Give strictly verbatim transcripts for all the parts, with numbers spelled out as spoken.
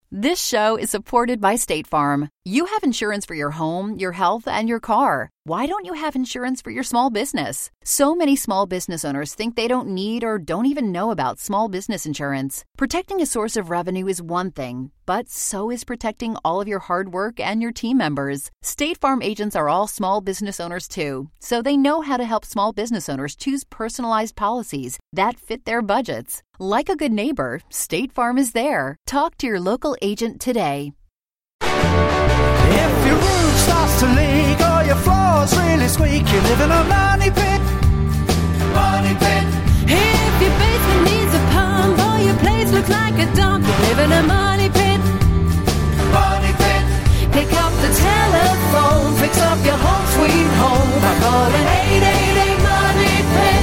This show is supported by State Farm. You have insurance for your home, your health, and your car. Why don't you have insurance for your small business? So many small business owners think they don't need or don't even know about small business insurance. Protecting a source of revenue is one thing, but so is protecting all of your hard work and your team members. State Farm agents are all small business owners too, so they know how to help small business owners choose personalized policies that fit their budgets. Like a good neighbor, State Farm is there. Talk to your local agent today. If your roof starts to leak or your floor's really squeak, you live in a money pit. Money pit. If your basement needs a pump or your place looks like a dump, you live in a money pit. Money pit. Pick up the telephone, fix up your home sweet home by calling eight eight eight money pit.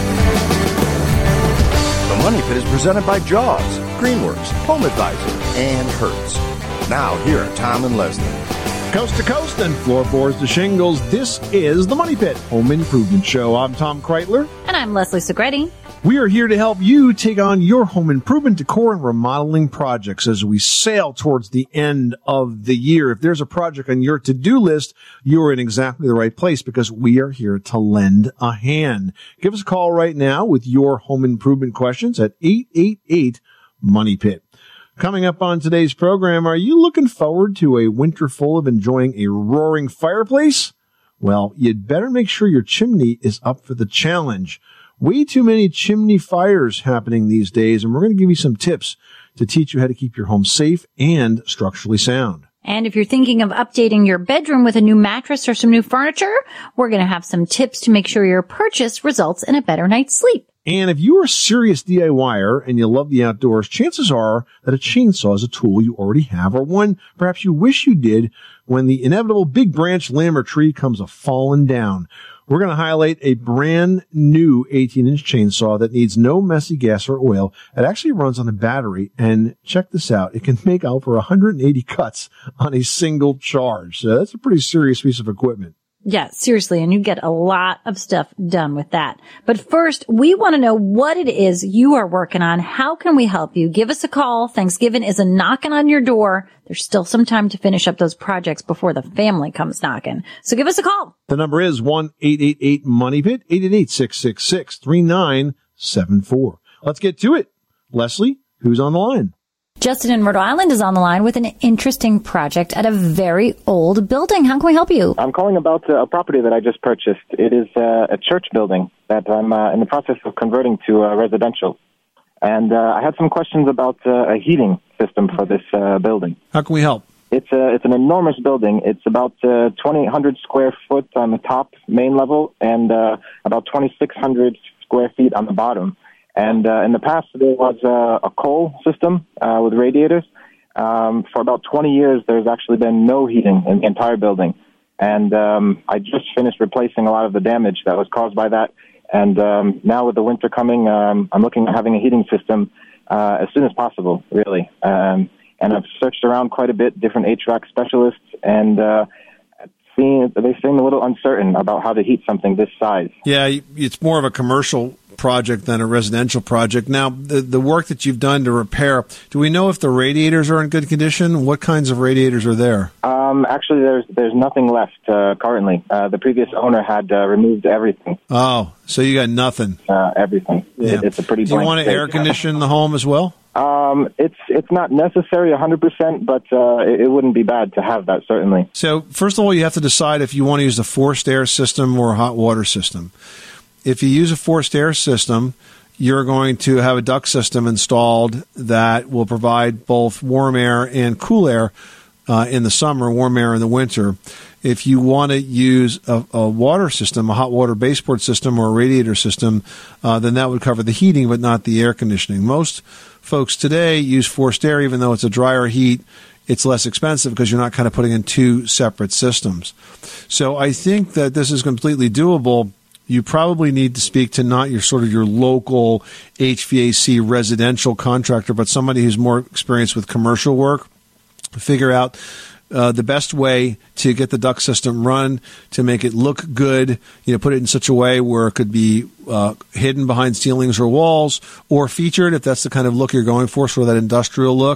The Money Pit is presented by Jaws, Greenworks, Home Advisor, and Hertz. Now, here are Tom and Leslie. Coast to coast and floorboards to shingles, this is the Money Pit Home Improvement Show. I'm Tom Kreitler. And I'm Leslie Segretti. We are here to help you take on your home improvement, decor, and remodeling projects as we sail towards the end of the year. If there's a project on your to-do list, you're in exactly the right place because we are here to lend a hand. Give us a call right now with your home improvement questions at eight eight eight money pit. Coming up on today's program, are you looking forward to a winter full of enjoying a roaring fireplace? Well, you'd better make sure your chimney is up for the challenge. Way too many chimney fires happening these days, and we're going to give you some tips to teach you how to keep your home safe and structurally sound. And if you're thinking of updating your bedroom with a new mattress or some new furniture, we're going to have some tips to make sure your purchase results in a better night's sleep. And if you're a serious D I Y er and you love the outdoors, chances are that a chainsaw is a tool you already have, or one perhaps you wish you did when the inevitable big branch, limb, or tree comes a falling down. We're going to highlight a brand new eighteen inch chainsaw that needs no messy gas or oil. It actually runs on a battery, and check this out. It can make over one hundred eighty cuts on a single charge. So that's a pretty serious piece of equipment. Yeah, seriously, and you get a lot of stuff done with that. But first, we want to know what it is you are working on. How can we help you? Give us a call. Thanksgiving is a knocking on your door. There's still some time to finish up those projects before the family comes knocking. So give us a call. The number is one eight eight eight money pit, eight eight eight, six six six, three nine seven four. Let's get to it. Leslie, who's on the line? Justin in Rhode Island is on the line with an interesting project at a very old building. How can we help you? I'm calling about uh, a property that I just purchased. It is uh, a church building that I'm uh, in the process of converting to uh, residential. And uh, I had some questions about uh, a heating system for this uh, building. How can we help? It's a, it's an enormous building. It's about uh, twenty-eight hundred square foot on the top main level and uh, about twenty-six hundred square feet on the bottom. And uh, in the past, there was uh, a coal system uh, with radiators. Um, for about twenty years, there's actually been no heating in the entire building. And um, I just finished replacing a lot of the damage that was caused by that. And um, now with the winter coming, um, I'm looking at having a heating system uh, as soon as possible, really. Um, and I've searched around quite a bit, different H V A C specialists, and uh, seeing, they seem a little uncertain about how to heat something this size. Yeah, it's more of a commercial project than a residential project. Now, the the work that you've done to repair, do we know if the radiators are in good condition? What kinds of radiators are there? Um, actually, there's there's nothing left uh, currently. Uh, the previous owner had uh, removed everything. Oh, so you got nothing. Uh, everything. Yeah. It, it's a pretty. Do you want to state. air condition the home as well? Um, it's it's not necessary one hundred percent, but uh, it, it wouldn't be bad to have that, certainly. So, first of all, you have to decide if you want to use a forced air system or a hot water system. If you use a forced air system, you're going to have a duct system installed that will provide both warm air and cool air uh, in the summer, warm air in the winter. If you want to use a, a water system, a hot water baseboard system or a radiator system, uh, then that would cover the heating but not the air conditioning. Most folks today use forced air, even though it's a drier heat. It's less expensive because you're not kind of putting in two separate systems. So I think that this is completely doable. You probably need to speak to not your sort of your local H V A C residential contractor, but somebody who's more experienced with commercial work. Figure out uh, the best way to get the duct system run, to make it look good, you know, put it in such a way where it could be uh, hidden behind ceilings or walls, or featured if that's the kind of look you're going for, sort of that industrial look.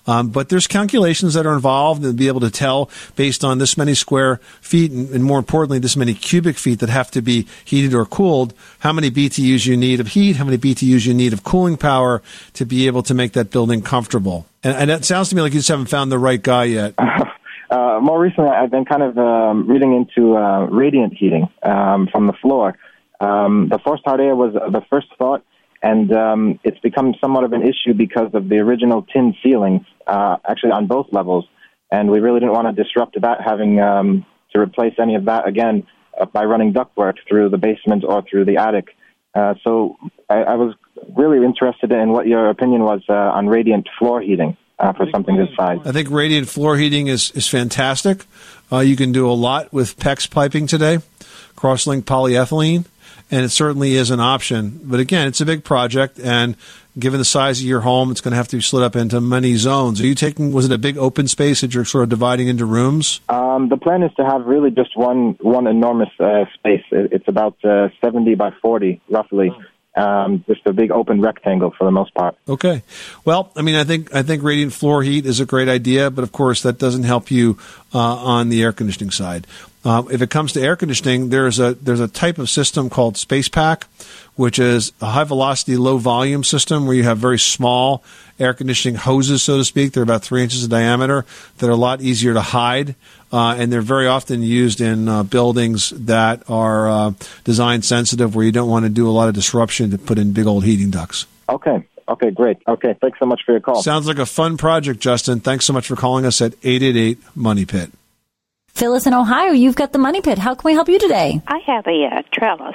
Um, but there's calculations that are involved and be able to tell based on this many square feet and, and more importantly, this many cubic feet that have to be heated or cooled, how many B T Us you need of heat, how many B T Us you need of cooling power to be able to make that building comfortable. And, and it sounds to me like you just haven't found the right guy yet. Uh, more recently, I've been kind of um, reading into uh, radiant heating um, from the floor. Um, the forced hot air was the first thought, and um, it's become somewhat of an issue because of the original tin ceilings, uh, actually on both levels. And we really didn't want to disrupt that, having um, to replace any of that again uh, by running ductwork through the basement or through the attic. Uh, so I, I was really interested in what your opinion was uh, on radiant floor heating. Uh, for something this size. I think radiant floor heating is, is fantastic. Uh, you can do a lot with PEX piping today, cross-linked polyethylene, and it certainly is an option. But again, it's a big project, and given the size of your home, it's going to have to be split up into many zones. Are you taking, was it a big open space that you're sort of dividing into rooms? Um, the plan is to have really just one one enormous uh, space. It's about uh, seventy by forty, roughly. Um, just a big open rectangle for the most part. Okay. Well, I mean, I think I think radiant floor heat is a great idea, but of course that doesn't help you uh, on the air conditioning side. Uh, if it comes to air conditioning, there's a there's a type of system called SpacePack, which is a high velocity, low volume system where you have very small air conditioning hoses, so to speak. They're about three inches in diameter. That are a lot easier to hide. Uh, and they're very often used in uh, buildings that are uh, design sensitive, where you don't want to do a lot of disruption to put in big old heating ducts. Okay. Okay, great. Okay, thanks so much for your call. Sounds like a fun project, Justin. Thanks so much for calling us at eight eight eight, money pit. Phyllis in Ohio, you've got the Money Pit. How can we help you today? I have a uh, trellis.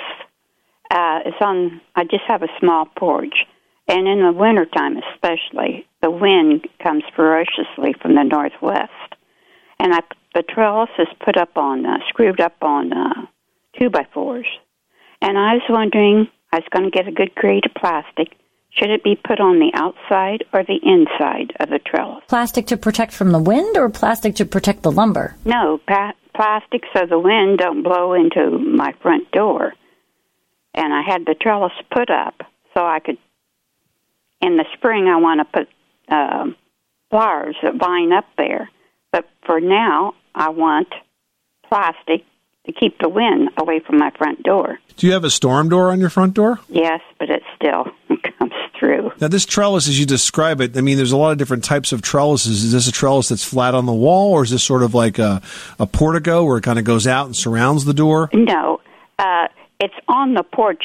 Uh, it's on. I just have a small porch. And in the wintertime especially, the wind comes ferociously from the northwest. And I The trellis is put up on, uh, screwed up on uh, two by fours. And I was wondering, I was going to get a good grade of plastic. Should it be put on the outside or the inside of the trellis? Plastic to protect from the wind or plastic to protect the lumber? No, pa- plastic so the wind don't blow into my front door. And I had the trellis put up so I could, in the spring I want to put uh, flowers that vine up there. But for now, I want plastic to keep the wind away from my front door. Do you have a storm door on your front door? Yes, but it still comes through. Now, this trellis, as you describe it, I mean, there's a lot of different types of trellises. Is this a trellis that's flat on the wall, or is this sort of like a, a portico where it kind of goes out and surrounds the door? No, uh, it's on the porch.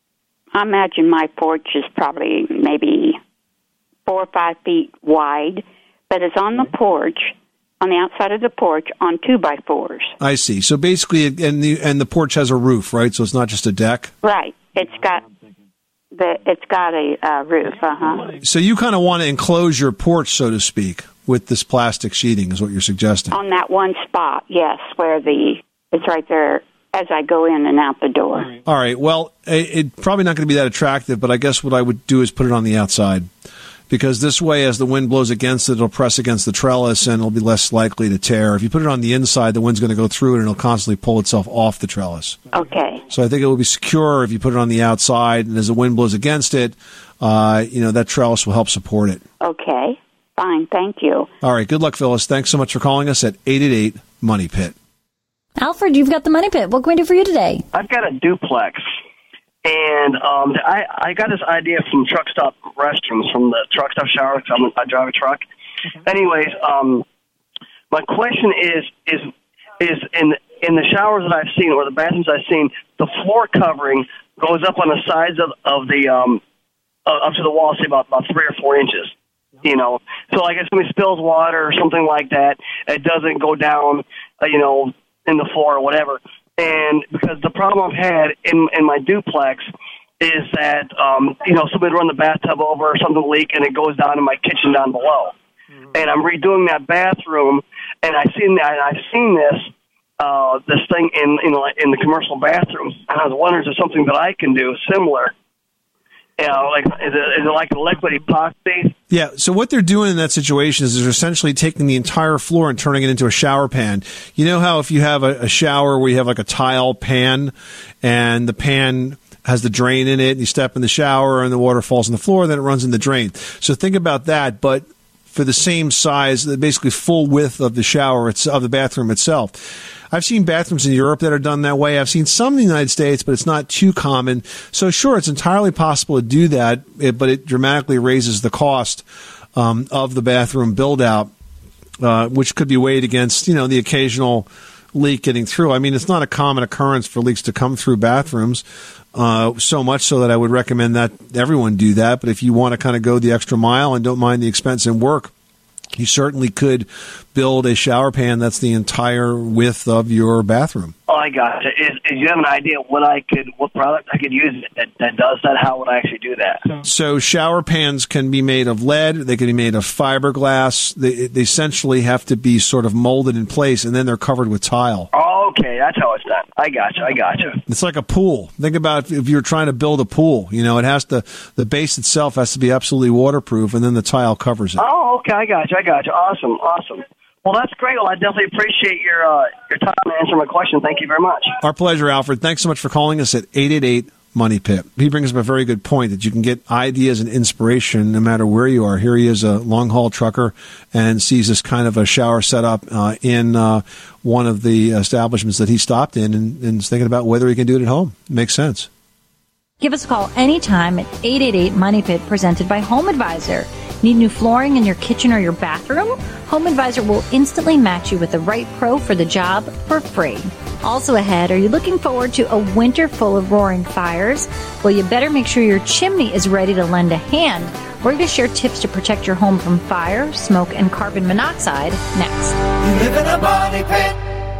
I imagine my porch is probably maybe four or five feet wide, but it's on the porch, on the outside of the porch, on two by fours. I see. So basically, and the and the porch has a roof, right? So it's not just a deck. Right. It's got the it's got a uh, roof. Uh huh. So you kind of want to enclose your porch, so to speak, with this plastic sheeting, is what you're suggesting. On that one spot, yes, where the it's right there as I go in and out the door. All right. Well, it's it, probably not going to be that attractive, but I guess what I would do is put it on the outside. Because this way, as the wind blows against it, it'll press against the trellis and it'll be less likely to tear. If you put it on the inside, the wind's going to go through it and it'll constantly pull itself off the trellis. Okay. So I think it will be secure if you put it on the outside, and as the wind blows against it, uh, you know, that trellis will help support it. Okay. Fine. Thank you. All right. Good luck, Phyllis. Thanks so much for calling us at eight eight eight, money pit. Alfred, you've got the Money Pit. What can we do for you today? I've got a duplex. And um, I, I got this idea from truck stop restrooms, from the truck stop shower, because I drive a truck. Okay. Anyways, um, my question is, is is in in the showers that I've seen, or the bathrooms I've seen, the floor covering goes up on the sides of, of the, um, uh, up to the wall, say about, about three or four inches. You know, so like if somebody spills water or something like that, it doesn't go down, uh, you know, in the floor or whatever. And because the problem I've had in in my duplex is that, um, you know, somebody run the bathtub over or something leak and it goes down in my kitchen down below. Mm-hmm. And I'm redoing that bathroom, and I've seen that, and I've seen this, uh, this thing in, you know, in the commercial bathrooms. And I was wondering, is there something that I can do similar? You know, like, is it, is it like a liquid epoxy? Yeah, so what they're doing in that situation is they're essentially taking the entire floor and turning it into a shower pan. You know how if you have a, a shower where you have like a tile pan, and the pan has the drain in it, and you step in the shower and the water falls on the floor, then it runs in the drain. So think about that, but for the same size, the basically full width of the shower, it's, of the bathroom itself. I've seen bathrooms in Europe that are done that way. I've seen some in the United States, but it's not too common. So sure, it's entirely possible to do that, but it dramatically raises the cost um, of the bathroom build out, uh, which could be weighed against, you know, the occasional leak getting through. I mean, it's not a common occurrence for leaks to come through bathrooms, uh, so much so that I would recommend that everyone do that. But if you want to kind of go the extra mile and don't mind the expense and work, you certainly could build a shower pan that's the entire width of your bathroom. Oh, I gotcha. Is, is you have an idea what I could, what product I could use that, that does that? How would I actually do that? So shower pans can be made of lead. They can be made of fiberglass. They, they essentially have to be sort of molded in place, and then they're covered with tile. Oh, okay. That's how it's done. I gotcha. I gotcha. It's like a pool. Think about if you're trying to build a pool. You know, it has to, the base itself has to be absolutely waterproof, and then the tile covers it. Oh, okay. I gotcha. I gotcha. Awesome. Awesome. Well, that's great. Well, I definitely appreciate your uh, your time to answer my question. Thank you very much. Our pleasure, Alfred. Thanks so much for calling us at eight eight eight Money Pit. He brings up a very good point that you can get ideas and inspiration no matter where you are. Here he is, a long-haul trucker, and sees this kind of a shower setup uh, in uh, one of the establishments that he stopped in, and, and is thinking about whether he can do it at home. It makes sense. Give us a call anytime at eight eight eight Money Pit, presented by Home Advisor. Need new flooring in your kitchen or your bathroom? Home Advisor will instantly match you with the right pro for the job for free. Also ahead, are you looking forward to a winter full of roaring fires? Well, you better make sure your chimney is ready to lend a hand. We're going to share tips to protect your home from fire, smoke, and carbon monoxide next. You live in a money pit.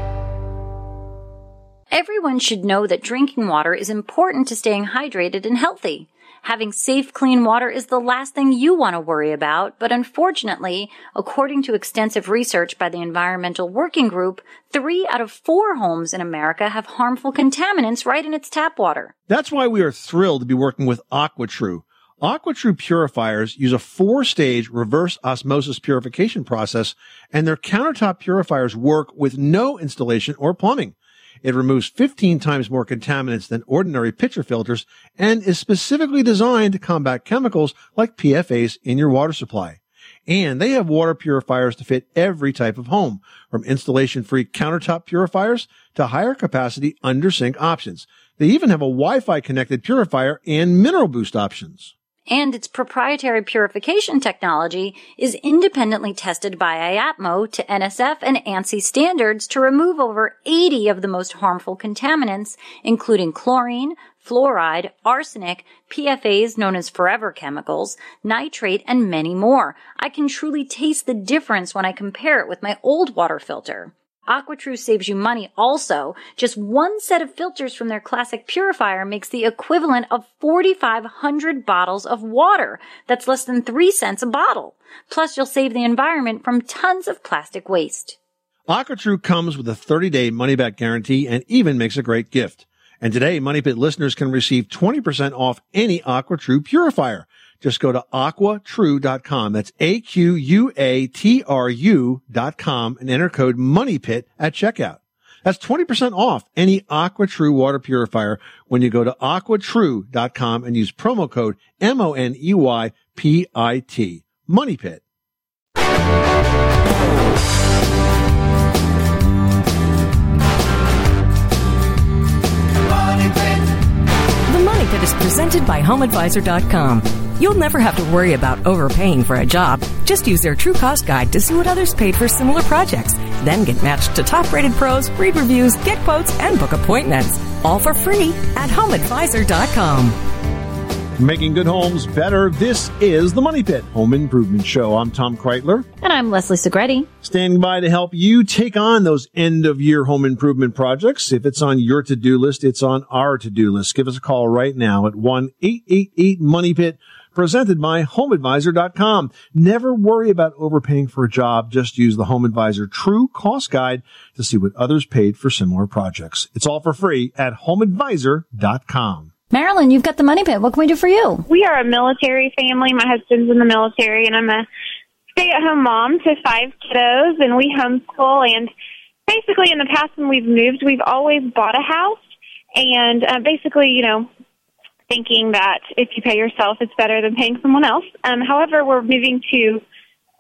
Everyone should know that drinking water is important to staying hydrated and healthy. Having safe, clean water is the last thing you want to worry about, but unfortunately, according to extensive research by the Environmental Working Group, three out of four homes in America have harmful contaminants right in its tap water. That's why we are thrilled to be working with AquaTrue. AquaTrue purifiers use a four-stage reverse osmosis purification process, and their countertop purifiers work with no installation or plumbing. It removes fifteen times more contaminants than ordinary pitcher filters and is specifically designed to combat chemicals like P F As in your water supply. And they have water purifiers to fit every type of home, from installation-free countertop purifiers to higher capacity under-sink options. They even have a Wi-Fi connected purifier and mineral boost options. And its proprietary purification technology is independently tested by I A P M O to N S F and ANSI standards to remove over eighty of the most harmful contaminants, including chlorine, fluoride, arsenic, P F As known as forever chemicals, nitrate, and many more. I can truly taste the difference when I compare it with my old water filter. AquaTrue saves you money also. Just one set of filters from their classic purifier makes the equivalent of forty-five hundred bottles of water. That's less than three cents a bottle. Plus, you'll save the environment from tons of plastic waste. AquaTrue comes with a thirty-day money-back guarantee and even makes a great gift. And today, Money Pit listeners can receive twenty percent off any AquaTrue purifier. Just go to aqua true dot com. That's A Q U A T R U dot com and enter code MONEYPIT at checkout. That's twenty percent off any AquaTrue water purifier when you go to aqua true dot com and use promo code M O N E Y P I T. Money Pit. Money Pit. The Money Pit is presented by home advisor dot com. You'll never have to worry about overpaying for a job. Just use their True Cost Guide to see what others paid for similar projects. Then get matched to top-rated pros, read reviews, get quotes, and book appointments. All for free at home advisor dot com. Making good homes better. This is the Money Pit Home Improvement Show. I'm Tom Kreitler. And I'm Leslie Segretti. Standing by to help you take on those end-of-year home improvement projects. If it's on your to-do list, it's on our to-do list. Give us a call right now at one eight eight eight Money Pit. Presented by home advisor dot com. Never worry about overpaying for a job. Just use the Home Advisor True Cost Guide to see what others paid for similar projects. It's all for free at home advisor dot com. Marilyn, you've got the Money Pit. What can we do for you? We are a military family. My husband's in the military, and I'm a stay-at-home mom to five kiddos, and we homeschool. And basically, in the past when we've moved, we've always bought a house, and uh, basically, you know, thinking that if you pay yourself, it's better than paying someone else. Um, however, we're moving to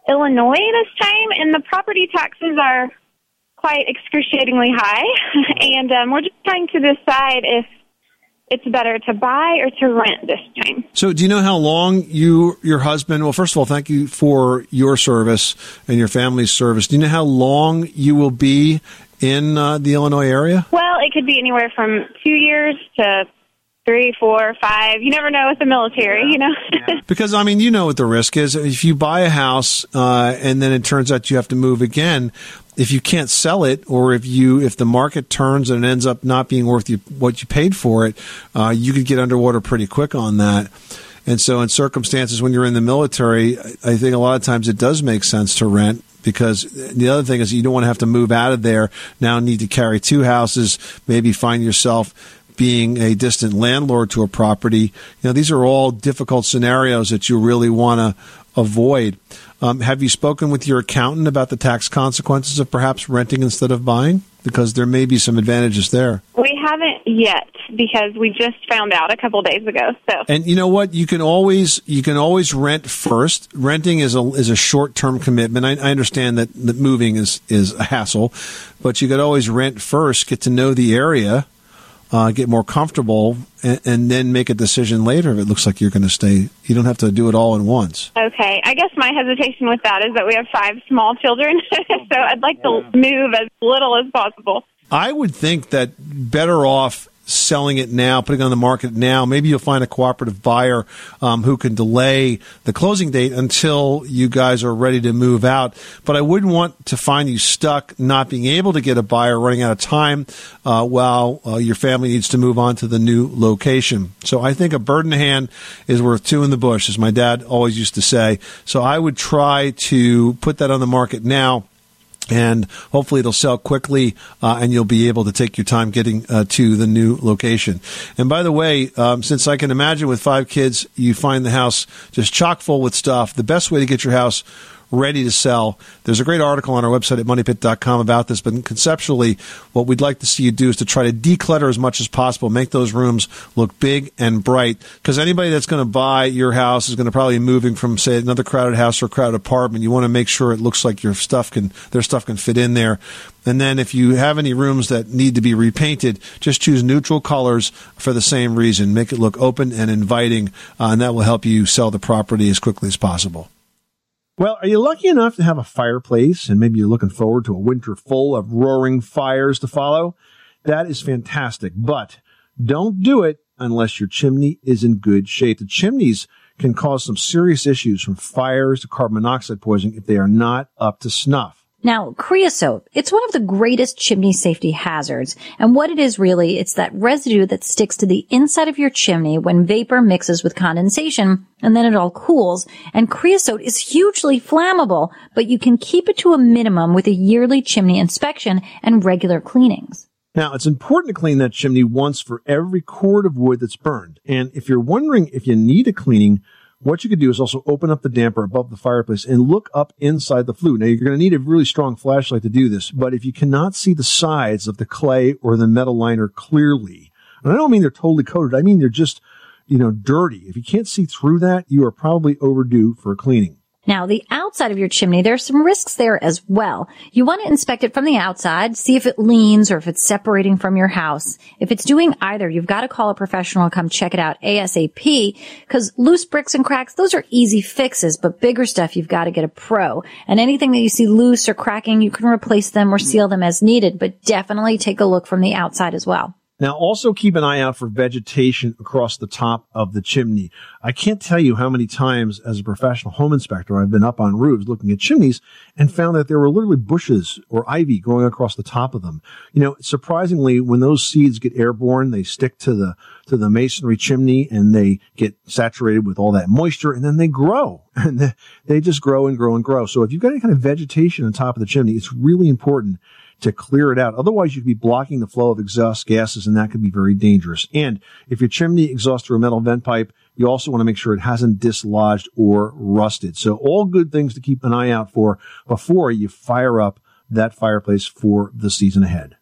Illinois this time, and the property taxes are quite excruciatingly high. and um, we're just trying to decide if it's better to buy or to rent this time. So do you know how long you, your husband, well, first of all, thank you for your service and your family's service. Do you know how long you will be in uh, the Illinois area? Well, it could be anywhere from two years to three, four, five. You never know with the military, you know. Because, I mean, you know what the risk is. If you buy a house uh, and then it turns out you have to move again, if you can't sell it, or if you if the market turns and it ends up not being worth you, what you paid for it, uh, you could get underwater pretty quick on that. And so in circumstances when you're in the military, I think a lot of times it does make sense to rent, because the other thing is you don't want to have to move out of there, now need to carry two houses, maybe find yourself being a distant landlord to a property. You know, these are all difficult scenarios that you really want to avoid. Um, have you spoken with your accountant about the tax consequences of perhaps renting instead of buying? Because there may be some advantages there. We haven't yet, because we just found out a couple days ago. So, and you know what? You can always you can always rent first. Renting is a is a short term commitment. I, I understand that, that moving is is a hassle, but you could always rent first, get to know the area, Uh, get more comfortable, and, and then make a decision later if it looks like you're going to stay. You don't have to do it all at once. Okay. I guess my hesitation with that is that we have five small children, so I'd like to move as little as possible. I would think that better off selling it now, putting it on the market now. Maybe you'll find a cooperative buyer um, who can delay the closing date until you guys are ready to move out. But I wouldn't want to find you stuck not being able to get a buyer, running out of time uh, while uh, your family needs to move on to the new location. So I think a bird in the hand is worth two in the bush, as my dad always used to say. So I would try to put that on the market now, and hopefully it'll sell quickly, uh, and you'll be able to take your time getting uh, to the new location. And by the way, um, since I can imagine with five kids, you find the house just chock full with stuff, the best way to get your house ready to sell. There's a great article on our website at money pit dot com about this, but conceptually, what we'd like to see you do is to try to declutter as much as possible, make those rooms look big and bright, because anybody that's going to buy your house is going to probably be moving from, say, another crowded house or a crowded apartment. You want to make sure it looks like your stuff can, their stuff can fit in there. And then if you have any rooms that need to be repainted, just choose neutral colors for the same reason. Make it look open and inviting, uh, and that will help you sell the property as quickly as possible. Well, are you lucky enough to have a fireplace, and maybe you're looking forward to a winter full of roaring fires to follow? That is fantastic, but don't do it unless your chimney is in good shape. The chimneys can cause some serious issues, from fires to carbon monoxide poisoning, if they are not up to snuff. Now, creosote, it's one of the greatest chimney safety hazards. And what it is really, it's that residue that sticks to the inside of your chimney when vapor mixes with condensation, and then it all cools. And creosote is hugely flammable, but you can keep it to a minimum with a yearly chimney inspection and regular cleanings. Now, it's important to clean that chimney once for every cord of wood that's burned. And if you're wondering if you need a cleaning, what you could do is also open up the damper above the fireplace and look up inside the flue. Now, you're going to need a really strong flashlight to do this, but if you cannot see the sides of the clay or the metal liner clearly, and I don't mean they're totally coated, I mean they're just, you know, dirty. If you can't see through that, you are probably overdue for a cleaning. Now, the outside of your chimney, there's some risks there as well. You want to inspect it from the outside, see if it leans or if it's separating from your house. If it's doing either, you've got to call a professional and come check it out ASAP, because loose bricks and cracks, those are easy fixes, but bigger stuff, you've got to get a pro. And anything that you see loose or cracking, you can replace them or seal them as needed, but definitely take a look from the outside as well. Now, also keep an eye out for vegetation across the top of the chimney. I can't tell you how many times as a professional home inspector I've been up on roofs looking at chimneys and found that there were literally bushes or ivy growing across the top of them. You know, surprisingly, when those seeds get airborne, they stick to the to the masonry chimney and they get saturated with all that moisture, and then they grow. And they just grow and grow and grow. So if you've got any kind of vegetation on top of the chimney, it's really important to clear it out. Otherwise, you could be blocking the flow of exhaust gases, and that could be very dangerous. And if your chimney exhausts through a metal vent pipe, you also want to make sure it hasn't dislodged or rusted. So all good things to keep an eye out for before you fire up that fireplace for the season ahead.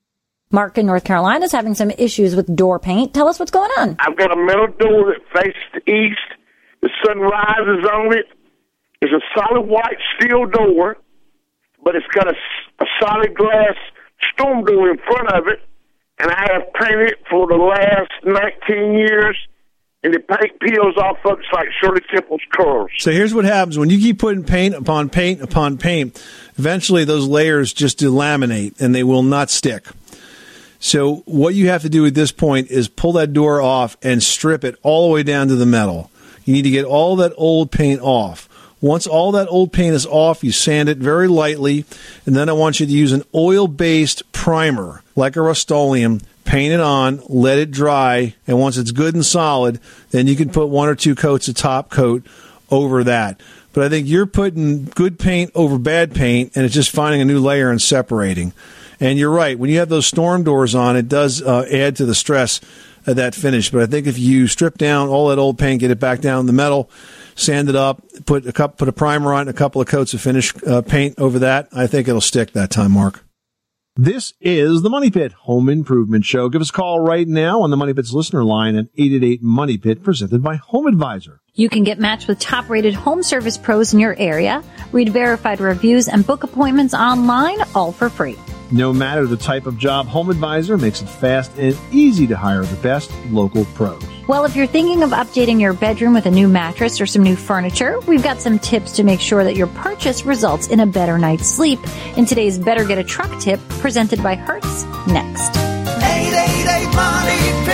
Mark in North Carolina is having some issues with door paint. Tell us what's going on. I've got a metal door that faces the east. The sun rises on it. It's a solid white steel door, but it's got a, a solid glass storm door in front of it, and I have painted it for the last nineteen years, and the paint peels off of it like Shirley Temple's curls. So here's what happens. When you keep putting paint upon paint upon paint, eventually those layers just delaminate, and they will not stick. So what you have to do at this point is pull that door off and strip it all the way down to the metal. You need to get all that old paint off. Once all that old paint is off, you sand it very lightly, and then I want you to use an oil-based primer, like a Rust-Oleum, paint it on, let it dry, and once it's good and solid, then you can put one or two coats of top coat over that. But I think you're putting good paint over bad paint, and it's just finding a new layer and separating. And you're right. When you have those storm doors on, it does uh, add to the stress of that finish. But I think if you strip down all that old paint, get it back down in the metal, sand it up, put a cup, put a primer on, a couple of coats of finish uh, paint over that, I think it'll stick that time, Mark. This is the Money Pit Home Improvement Show. Give us a call right now on the Money Pit's listener line at eight eight eight, MONEY PIT, presented by Home Advisor. You can get matched with top-rated home service pros in your area, read verified reviews, and book appointments online, all for free. No matter the type of job, Home Advisor makes it fast and easy to hire the best local pros. Well, if you're thinking of updating your bedroom with a new mattress or some new furniture, we've got some tips to make sure that your purchase results in a better night's sleep. In today's Better Get a Truck tip, presented by Hertz, next. eight eight eight, MONEY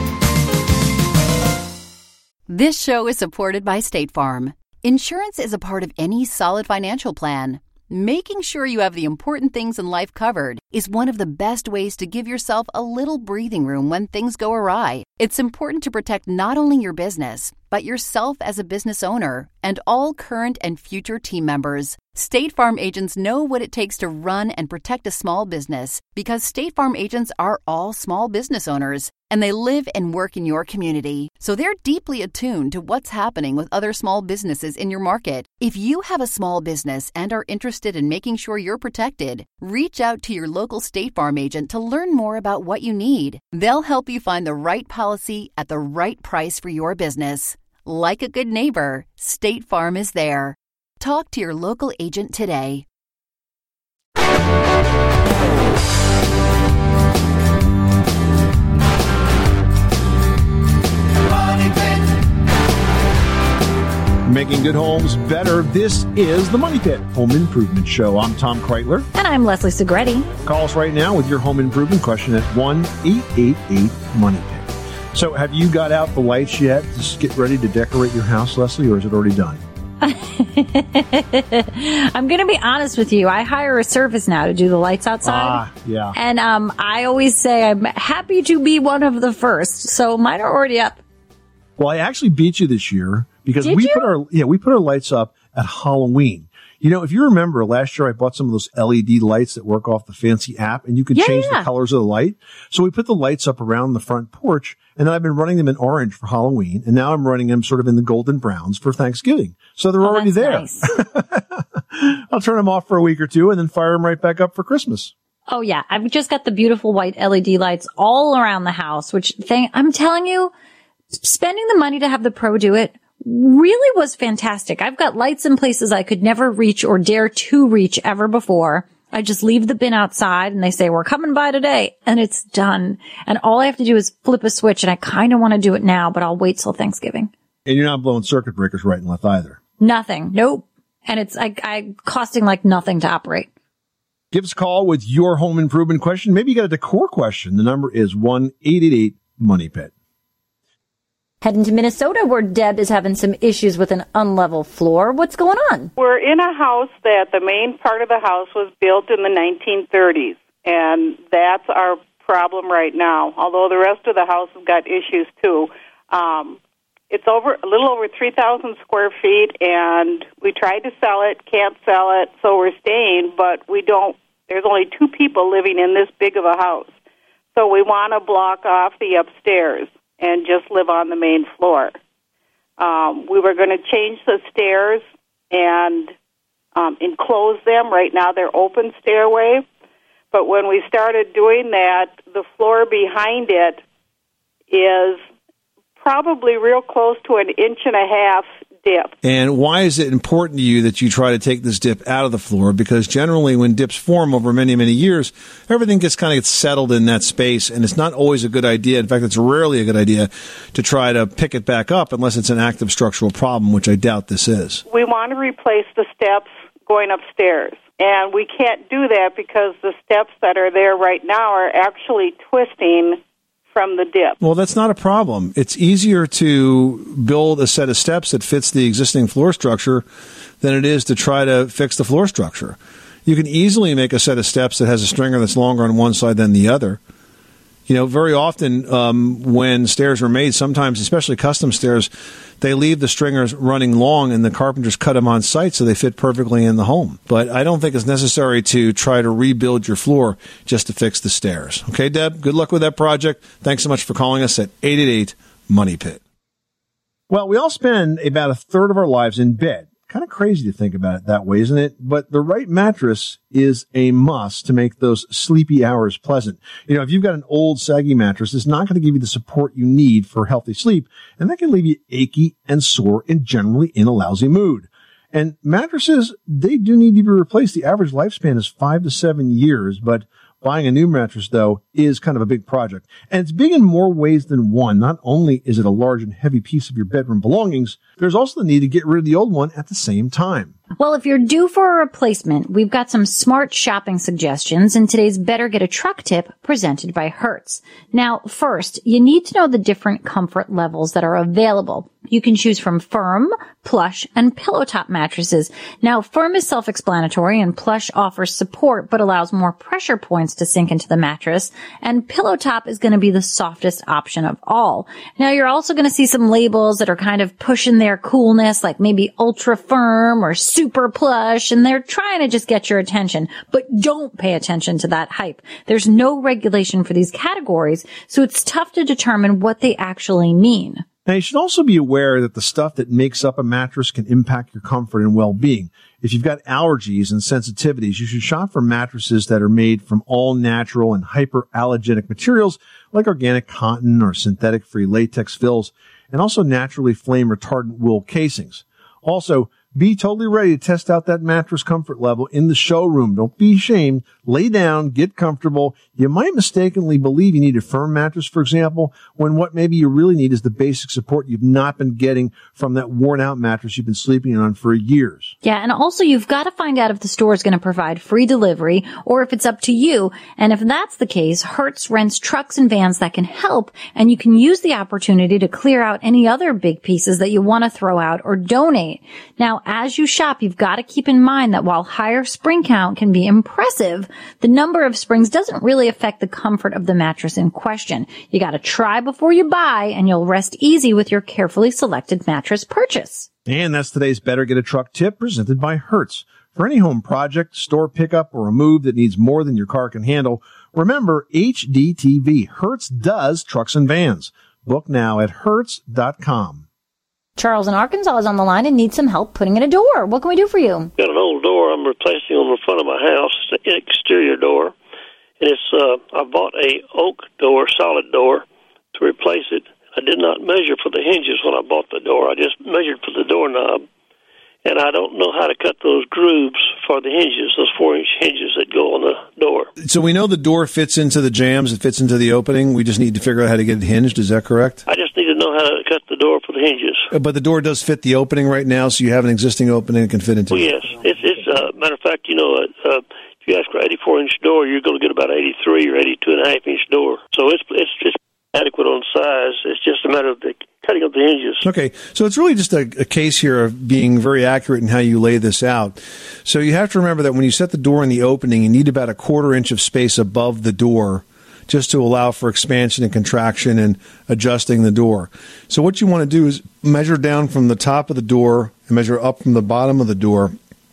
PIT. This show is supported by State Farm. Insurance is a part of any solid financial plan. Making sure you have the important things in life covered is one of the best ways to give yourself a little breathing room when things go awry. It's important to protect not only your business, but yourself as a business owner and all current and future team members. State Farm agents know what it takes to run and protect a small business because State Farm agents are all small business owners and they live and work in your community. So they're deeply attuned to what's happening with other small businesses in your market. If you have a small business and are interested in making sure you're protected, reach out to your local State Farm agent to learn more about what you need. They'll help you find the right policy at the right price for your business. Like a good neighbor, State Farm is there. Talk to your local agent today. Making good homes better. This is the Money Pit Home Improvement Show. I'm Tom Kreitler. And I'm Leslie Segretti. Call us right now with your home improvement question at one eight eight eight, MONEY PIT. So have you got out the lights yet to get ready to decorate your house, Leslie, or is it already done? I'm going to be honest with you. I hire a service now to do the lights outside. Ah, yeah. And um, I always say I'm happy to be one of the first. So mine are already up. Well, I actually beat you this year because Did we you? put our yeah we put our lights up at Halloween. You know, if you remember last year, I bought some of those L E D lights that work off the fancy app, and you can Yeah, change yeah. the colors of the light. So we put the lights up around the front porch, and then I've been running them in orange for Halloween, and now I'm running them sort of in the golden browns for Thanksgiving. So they're Oh, already that's there. nice. I'll turn them off for a week or two, and then fire them right back up for Christmas. Oh yeah, I've just got the beautiful white L E D lights all around the house, which thing, I'm telling you, spending the money to have the pro do it really was fantastic. I've got lights in places I could never reach or dare to reach ever before. I just leave the bin outside and they say, we're coming by today, and it's done. And all I have to do is flip a switch, and I kind of want to do it now, but I'll wait till Thanksgiving. And you're not blowing circuit breakers right and left either. Nothing. Nope. And it's I, I costing like nothing to operate. Give us a call with your home improvement question. Maybe you got a decor question. The number is one eight eight eight, MONEY PIT. Heading to Minnesota, where Deb is having some issues with an unlevel floor. What's going on? We're in a house that the main part of the house was built in the nineteen thirties, and that's our problem right now, although the rest of the house has got issues too. Um, it's over a little over three thousand square feet, and we tried to sell it, can't sell it, so we're staying, but we don't. There's only two people living in this big of a house, so we want to block off the upstairs and just live on the main floor. Um, we were going to change the stairs and um, enclose them. Right now they're open stairway. But when we started doing that, the floor behind it is probably real close to an inch and a half dip. And why is it important to you that you try to take this dip out of the floor? Because generally when dips form over many, many years, everything gets kind of gets settled in that space, and it's not always a good idea. In fact, it's rarely a good idea to try to pick it back up unless it's an active structural problem, which I doubt this is. We want to replace the steps going upstairs, and we can't do that because the steps that are there right now are actually twisting from the dip. Well, that's not a problem. It's easier to build a set of steps that fits the existing floor structure than it is to try to fix the floor structure. You can easily make a set of steps that has a stringer that's longer on one side than the other. You know, very often um, when stairs are made, sometimes, especially custom stairs, they leave the stringers running long and the carpenters cut them on site so they fit perfectly in the home. But I don't think it's necessary to try to rebuild your floor just to fix the stairs. Okay, Deb, good luck with that project. Thanks so much for calling us at eight eight eight, money pit. Well, we all spend about a third of our lives in bed. Kind of crazy to think about it that way, isn't it? But the right mattress is a must to make those sleepy hours pleasant. You know, if you've got an old saggy mattress, it's not going to give you the support you need for healthy sleep, and that can leave you achy and sore and generally in a lousy mood. And mattresses, they do need to be replaced. The average lifespan is five to seven years, but buying a new mattress, though, is kind of a big project. And it's big in more ways than one. Not only is it a large and heavy piece of your bedroom belongings, there's also the need to get rid of the old one at the same time. Well, if you're due for a replacement, we've got some smart shopping suggestions in today's Better Get a Truck tip presented by Hertz. Now, first, you need to know the different comfort levels that are available. You can choose from firm, plush, and pillow top mattresses. Now, firm is self-explanatory and plush offers support but allows more pressure points to sink into the mattress, and pillow top is going to be the softest option of all. Now, you're also going to see some labels that are kind of pushing their coolness, like maybe ultra firm or super plush, and they're trying to just get your attention. But don't pay attention to that hype. There's no regulation for these categories, so it's tough to determine what they actually mean. Now, you should also be aware that the stuff that makes up a mattress can impact your comfort and well-being. If you've got allergies and sensitivities, you should shop for mattresses that are made from all natural and hyperallergenic materials like organic cotton or synthetic-free latex fills, and also naturally flame-retardant wool casings. Also, be totally ready to test out that mattress comfort level in the showroom. Don't be ashamed. Lay down, get comfortable. You might mistakenly believe you need a firm mattress, for example, when what maybe you really need is the basic support you've not been getting from that worn-out mattress you've been sleeping on for years. Yeah, and also you've got to find out if the store is going to provide free delivery or if it's up to you. And if that's the case, Hertz rents trucks and vans that can help, and you can use the opportunity to clear out any other big pieces that you want to throw out or donate. Now, as you shop, you've got to keep in mind that while higher spring count can be impressive, the number of springs doesn't really affect the comfort of the mattress in question. You got to try before you buy, and you'll rest easy with your carefully selected mattress purchase. And that's today's Better Get a Truck tip presented by Hertz. For any home project, store pickup, or a move that needs more than your car can handle, remember H D T V. Hertz does trucks and vans. Book now at Hertz dot com. Charles in Arkansas is on the line and needs some help putting in a door. What can we do for you? Got an old door I'm replacing on the front of my house. It's an exterior door. And it's, uh, I bought a oak door, solid door, to replace it. I did not measure for the hinges when I bought the door. I just measured for the doorknob. And I don't know how to cut those grooves for the hinges, those four-inch hinges that go on the door. So we know the door fits into the jambs, it fits into the opening. We just need to figure out how to get it hinged. Is that correct? I just need to know how to cut the door for the hinges. But the door does fit the opening right now, so you have an existing opening it can fit into. Well, yes. It's, it's uh, matter of fact, you know, uh, if you ask for an eighty-four inch door, you're going to get about eighty-three or eighty-two and a half inch door. So it's it's just adequate on size. It's just a matter of the cutting up the hinges. Okay, so it's really just a, a case here of being very accurate in how you lay this out. So you have to remember that when you set the door in the opening, you need about a quarter inch of space above the door just to allow for expansion and contraction and adjusting the door. So what you want to do is measure down from the top of the door and measure up from the bottom of the door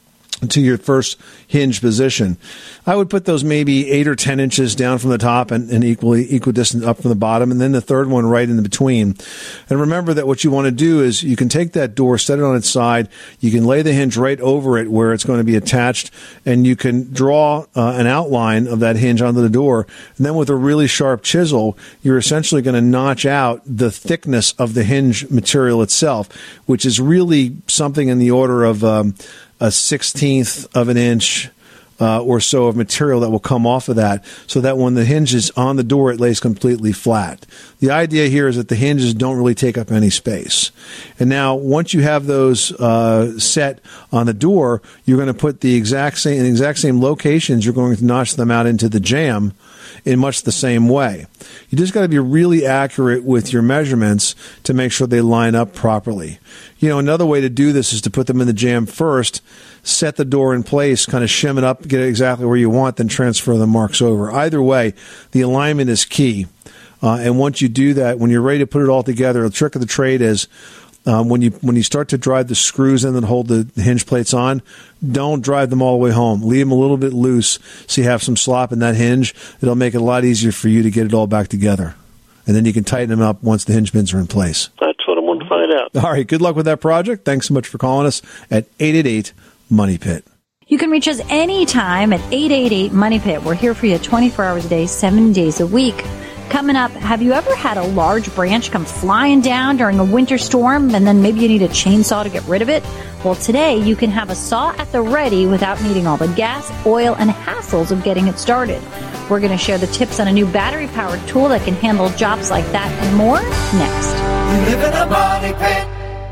to your first hinge position. I would put those maybe eight or ten inches down from the top and, and equally equidistant up from the bottom, and then the third one right in between. And remember that what you want to do is you can take that door, set it on its side, you can lay the hinge right over it where it's going to be attached, and you can draw uh, an outline of that hinge onto the door. And then with a really sharp chisel, you're essentially going to notch out the thickness of the hinge material itself, which is really something in the order of um, a sixteenth of an inch uh, or so of material that will come off of that, so that when the hinge is on the door, it lays completely flat. The idea here is that the hinges don't really take up any space. And now, once you have those uh, set on the door, you're going to put the exact same in the exact same locations. You're going to notch them out into the jamb in much the same way. You just got to be really accurate with your measurements to make sure they line up properly. You know, another way to do this is to put them in the jamb first, set the door in place, kind of shim it up, get it exactly where you want, then transfer the marks over. Either way, the alignment is key. Uh, and once you do that, when you're ready to put it all together, the trick of the trade is um, when you when you start to drive the screws in that hold the hinge plates on, don't drive them all the way home. Leave them a little bit loose so you have some slop in that hinge. It'll make it a lot easier for you to get it all back together. And then you can tighten them up once the hinge pins are in place. That's what I wanted to find out. All right, good luck with that project. Thanks so much for calling us at eight eight eight, MONEY PIT. You can reach us anytime at eight eight eight, MONEY PIT. We're here for you twenty-four hours a day, seven days a week. Coming up, have you ever had a large branch come flying down during a winter storm and then maybe you need a chainsaw to get rid of it? Well, today you can have a saw at the ready without needing all the gas, oil, and hassles of getting it started. We're going to share the tips on a new battery-powered tool that can handle jobs like that and more next. You live in a money pit.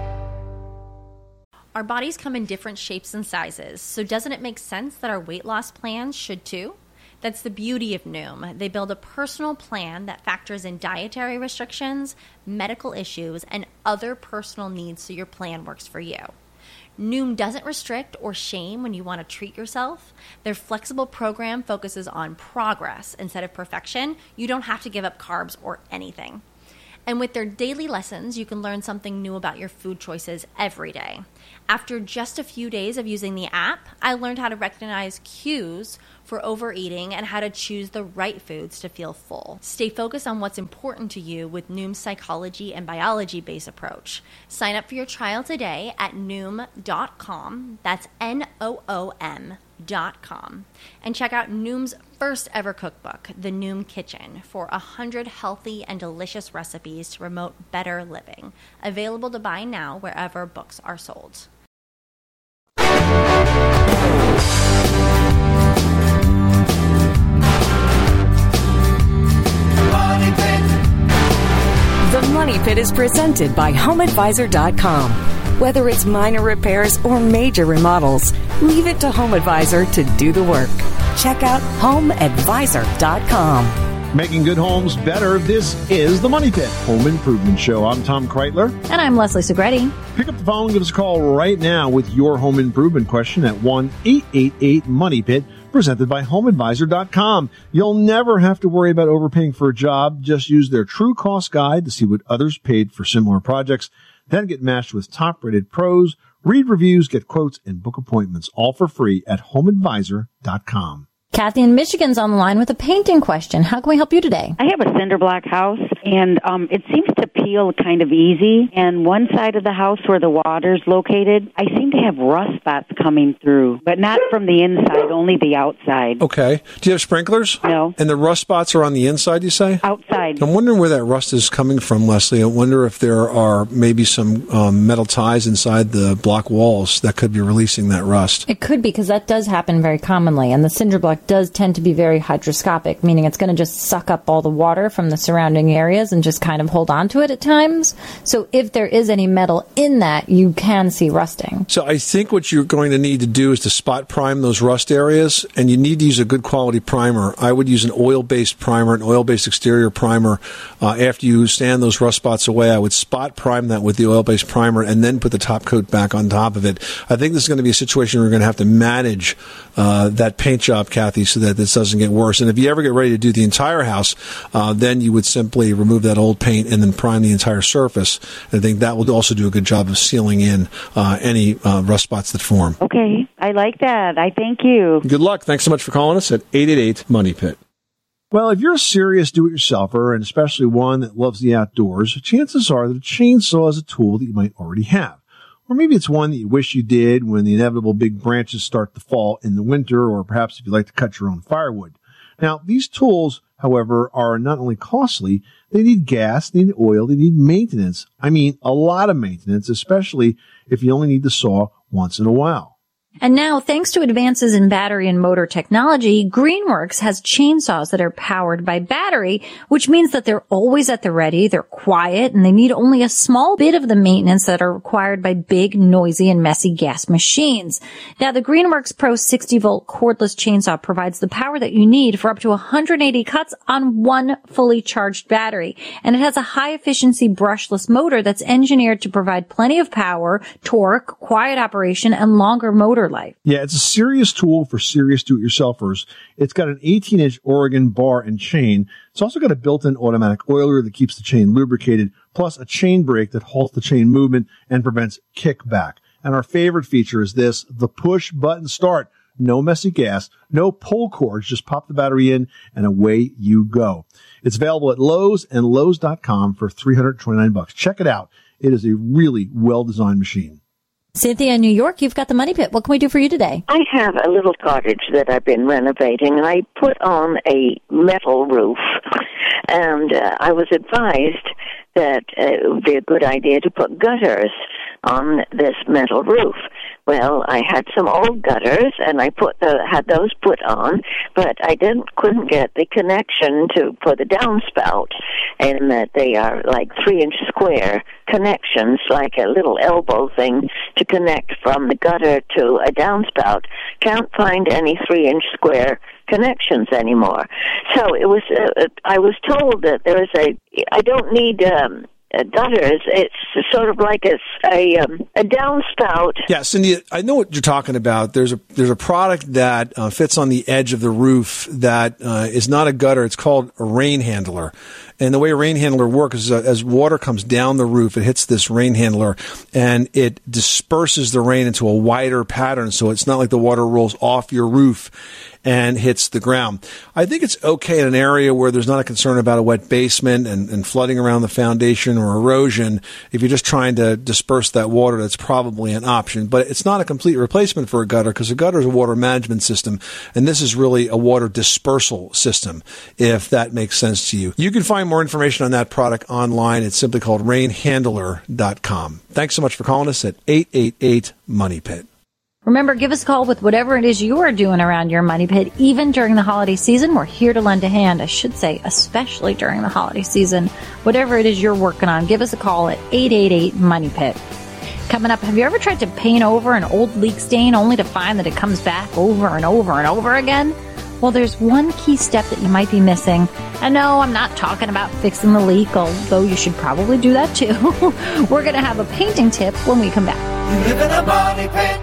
Our bodies come in different shapes and sizes, so doesn't it make sense that our weight loss plans should too? That's the beauty of Noom. They build a personal plan that factors in dietary restrictions, medical issues, and other personal needs so your plan works for you. Noom doesn't restrict or shame when you want to treat yourself. Their flexible program focuses on progress instead of perfection. You don't have to give up carbs or anything. And with their daily lessons, you can learn something new about your food choices every day. After just a few days of using the app, I learned how to recognize cues for overeating and how to choose the right foods to feel full. Stay focused on what's important to you with Noom's psychology and biology-based approach. Sign up for your trial today at Noom dot com. That's N O O M dot com. And check out Noom's first ever cookbook, The Noom Kitchen, for one hundred healthy and delicious recipes to promote better living. Available to buy now wherever books are sold. The Money Pit is presented by Home Advisor dot com. Whether it's minor repairs or major remodels, leave it to Home Advisor to do the work. Check out Home Advisor dot com. Making good homes better. This is the Money Pit Home Improvement Show. I'm Tom Kreitler. And I'm Leslie Segretti. Pick up the phone, give us a call right now with your home improvement question at one eight eight eight, MONEY PIT, presented by Home Advisor dot com. You'll never have to worry about overpaying for a job. Just use their True Cost Guide to see what others paid for similar projects. Then get matched with top-rated pros, read reviews, get quotes, and book appointments, all for free at Home Advisor dot com. Kathy in Michigan's on the line with a painting question. How can we help you today? I have a cinder block house, and um, it seems to peel kind of easy. And one side of the house where the water's located, I seem to have rust spots coming through, but not from the inside, only the outside. Okay. Do you have sprinklers? No. And the rust spots are on the inside, you say? Outside. I'm wondering where that rust is coming from, Leslie. I wonder if there are maybe some um, metal ties inside the block walls that could be releasing that rust. It could be, because that does happen very commonly, and the cinder block does tend to be very hydroscopic, meaning it's going to just suck up all the water from the surrounding areas and just kind of hold on to it at times. So if there is any metal in that, you can see rusting. So I think what you're going to need to do is to spot prime those rust areas, and you need to use a good quality primer. I would use an oil-based primer, an oil-based exterior primer. Uh, after you sand those rust spots away, I would spot prime that with the oil-based primer and then put the top coat back on top of it. I think this is going to be a situation where we're going to have to manage uh, that paint job, Kathy, so that this doesn't get worse. And if you ever get ready to do the entire house, uh, then you would simply remove that old paint and then prime the entire surface. I think that will also do a good job of sealing in uh, any uh, rust spots that form. Okay, I like that. I thank you. Good luck. Thanks so much for calling us at eight eight eight, Money Pit. Well, if you're a serious do-it-yourselfer, and especially one that loves the outdoors, chances are that a chainsaw is a tool that you might already have. Or maybe it's one that you wish you did when the inevitable big branches start to fall in the winter, or perhaps if you like to cut your own firewood. Now, these tools, however, are not only costly, they need gas, they need oil, they need maintenance. I mean, a lot of maintenance, especially if you only need to saw once in a while. And now, thanks to advances in battery and motor technology, Greenworks has chainsaws that are powered by battery, which means that they're always at the ready, they're quiet, and they need only a small bit of the maintenance that are required by big, noisy, and messy gas machines. Now, the Greenworks Pro sixty volt cordless chainsaw provides the power that you need for up to one hundred eighty cuts on one fully charged battery. And it has a high-efficiency brushless motor that's engineered to provide plenty of power, torque, quiet operation, and longer motor life. Yeah, it's a serious tool for serious do-it-yourselfers. It's got an eighteen inch Oregon bar and chain. It's also got a built-in automatic oiler that keeps the chain lubricated, plus a chain brake that halts the chain movement and prevents kickback. And our favorite feature is this, the push button start. No messy gas, no pull cords, just pop the battery in and away you go. It's available at Lowe's and Lowe's dot com for three hundred twenty-nine bucks. Check it out. It is a really well-designed machine. Cynthia in New York, you've got the Money Pit. What can we do for you today? I have a little cottage that I've been renovating, and I put on a metal roof. And uh, I was advised that uh, it would be a good idea to put gutters on this metal roof. Well, I had some old gutters, and I put the, had those put on, but I didn't couldn't get the connection to for the downspout, and that they are like three-inch square connections, like a little elbow thing to connect from the gutter to a downspout. Can't find any three-inch square connections anymore. So it was. Uh, I was told that there is a. I don't need. Um, Uh, gutters, it's sort of like a, a, um, a downspout. Yeah, Cindy, I know what you're talking about. There's a there's a product that uh, fits on the edge of the roof that uh, is not a gutter. It's called a rain handler. And the way a rain handler works is uh, as water comes down the roof, it hits this rain handler and it disperses the rain into a wider pattern. So it's not like the water rolls off your roof and hits the ground. I think it's okay in an area where there's not a concern about a wet basement and, and flooding around the foundation or erosion. If you're just trying to disperse that water, that's probably an option. But it's not a complete replacement for a gutter, because a gutter is a water management system, and this is really a water dispersal system, if that makes sense to you. You can find more information on that product online. It's simply called rain handler dot com. Thanks so much for calling us at eight eight eight, Money Pit. Remember, give us a call with whatever it is you are doing around your money pit. Even during the holiday season, we're here to lend a hand. I should say, especially during the holiday season. Whatever it is you're working on, give us a call at eight eight eight, Money Pit. Coming up, have you ever tried to paint over an old leak stain only to find that it comes back over and over and over again? Well, there's one key step that you might be missing. And no, I'm not talking about fixing the leak, although you should probably do that too. We're going to have a painting tip when we come back. You live in a money pit.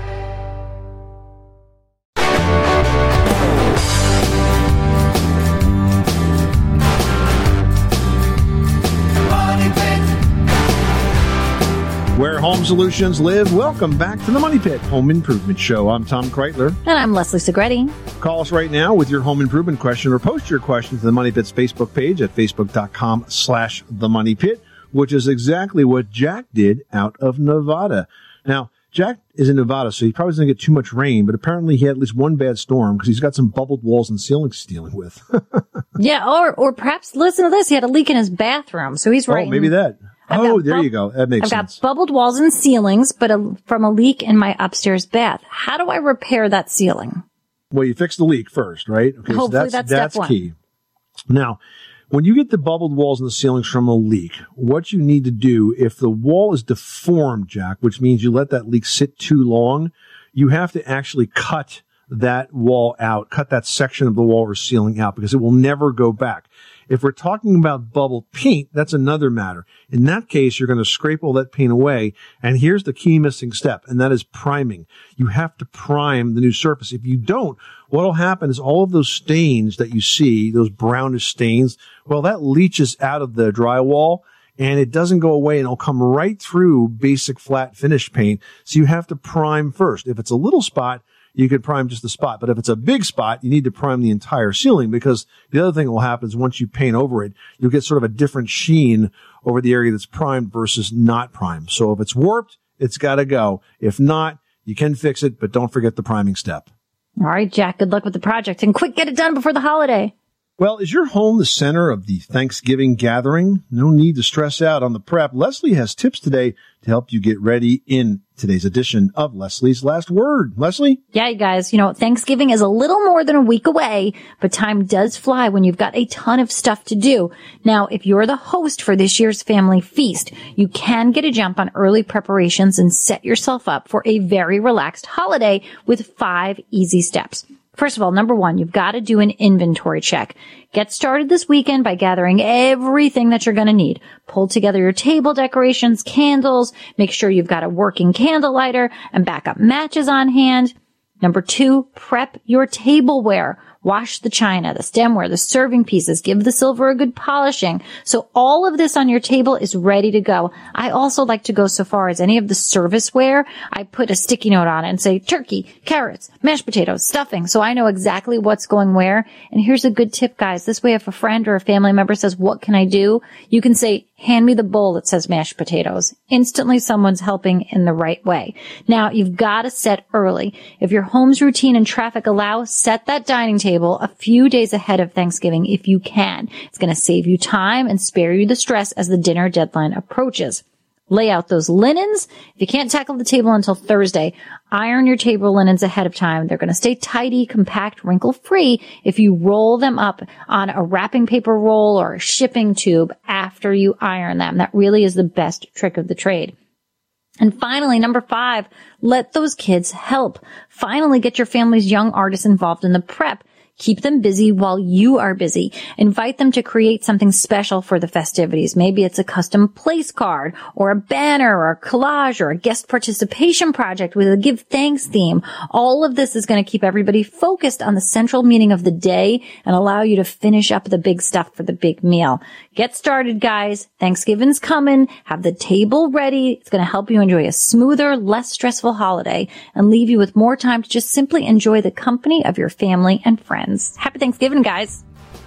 Where home solutions live. Welcome back to the Money Pit Home Improvement Show. I'm Tom Kreitler. And I'm Leslie Segretti. Call us right now with your home improvement question, or post your question to the Money Pit's Facebook page at facebook.com slash the Money Pit, which is exactly what Jack did out of Nevada. Now, Jack is in Nevada, so he probably doesn't get too much rain, but apparently he had at least one bad storm because he's got some bubbled walls and ceilings to deal with. Yeah, or or perhaps, listen to this, he had a leak in his bathroom, so he's right. Oh, maybe that. I've oh, got there bub- you go. That makes I've sense. got bubbled walls and ceilings, but a, from a leak in my upstairs bath. How do I repair that ceiling? Well, you fix the leak first, right? Okay, Hopefully so that's, that's that's step one. key. Now, when you get the bubbled walls and the ceilings from a leak, what you need to do, if the wall is deformed, Jack, which means you let that leak sit too long, you have to actually cut that wall out, cut that section of the wall or ceiling out, because it will never go back. If we're talking about bubble paint, that's another matter. In that case, you're going to scrape all that paint away. And here's the key missing step, and that is priming. You have to prime the new surface. If you don't, what will happen is all of those stains that you see, those brownish stains, well, that leaches out of the drywall, and it doesn't go away, and it'll come right through basic flat finish paint. So you have to prime first. If it's a little spot, you could prime just the spot. But if it's a big spot, you need to prime the entire ceiling, because the other thing that will happen is once you paint over it, you'll get sort of a different sheen over the area that's primed versus not primed. So if it's warped, it's got to go. If not, you can fix it, but don't forget the priming step. All right, Jack, good luck with the project, and quick, get it done before the holiday. Well, is your home the center of the Thanksgiving gathering? No need to stress out on the prep. Leslie has tips today to help you get ready in today's edition of Leslie's Last Word. Leslie? Yeah, you guys, you know, Thanksgiving is a little more than a week away, but time does fly when you've got a ton of stuff to do. Now, if you're the host for this year's family feast, you can get a jump on early preparations and set yourself up for a very relaxed holiday with five easy steps. First of all, number one, you've got to do an inventory check. Get started this weekend by gathering everything that you're going to need. Pull together your table decorations, candles, make sure you've got a working candle lighter and backup matches on hand. Number two, prep your tableware. Wash the china, the stemware, the serving pieces. Give the silver a good polishing. So all of this on your table is ready to go. I also like to go so far as any of the serviceware, I put a sticky note on it and say turkey, carrots, mashed potatoes, stuffing. So I know exactly what's going where. And here's a good tip, guys. This way, if a friend or a family member says, what can I do? You can say, hand me the bowl that says mashed potatoes. Instantly, someone's helping in the right way. Now, you've got to set early. If your home's routine and traffic allow, set that dining table a few days ahead of Thanksgiving if you can. It's going to save you time and spare you the stress as the dinner deadline approaches. Lay out those linens. If you can't tackle the table until Thursday, iron your table linens ahead of time. They're going to stay tidy, compact, wrinkle-free if you roll them up on a wrapping paper roll or a shipping tube after you iron them. That really is the best trick of the trade. And finally, number five, let those kids help. Finally, get your family's young artists involved in the prep. Keep them busy while you are busy. Invite them to create something special for the festivities. Maybe it's a custom place card or a banner or a collage or a guest participation project with a give thanks theme. All of this is going to keep everybody focused on the central meaning of the day and allow you to finish up the big stuff for the big meal. Get started, guys. Thanksgiving's coming. Have the table ready. It's going to help you enjoy a smoother, less stressful holiday and leave you with more time to just simply enjoy the company of your family and friends. Happy Thanksgiving, guys.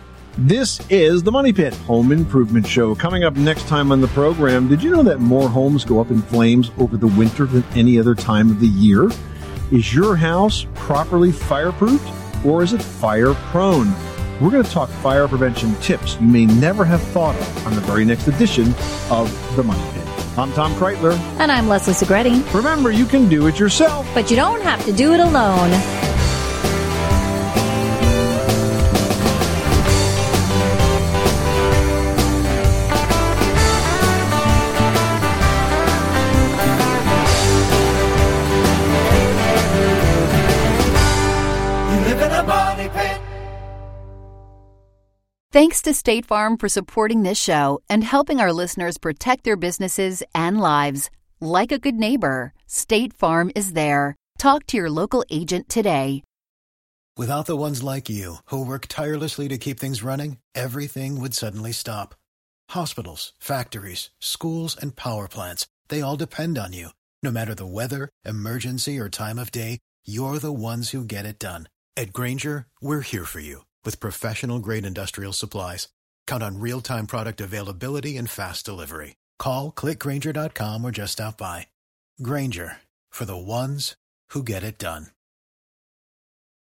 This is the Money Pit Home Improvement Show. Coming up next time on the program, did you know that more homes go up in flames over the winter than any other time of the year? Is your house properly fireproofed, or is it fire prone? We're going to talk fire prevention tips you may never have thought of on the very next edition of The Money Pit. I'm Tom Kreitler. And I'm Leslie Segretti. Remember, you can do it yourself, but you don't have to do it alone. Thanks to State Farm for supporting this show and helping our listeners protect their businesses and lives. Like a good neighbor, State Farm is there. Talk to your local agent today. Without the ones like you, who work tirelessly to keep things running, everything would suddenly stop. Hospitals, factories, schools, and power plants, they all depend on you. No matter the weather, emergency, or time of day, you're the ones who get it done. At Grainger, we're here for you. With professional-grade industrial supplies, count on real-time product availability and fast delivery. Call, click Grainger dot com, or just stop by. Grainger, for the ones who get it done.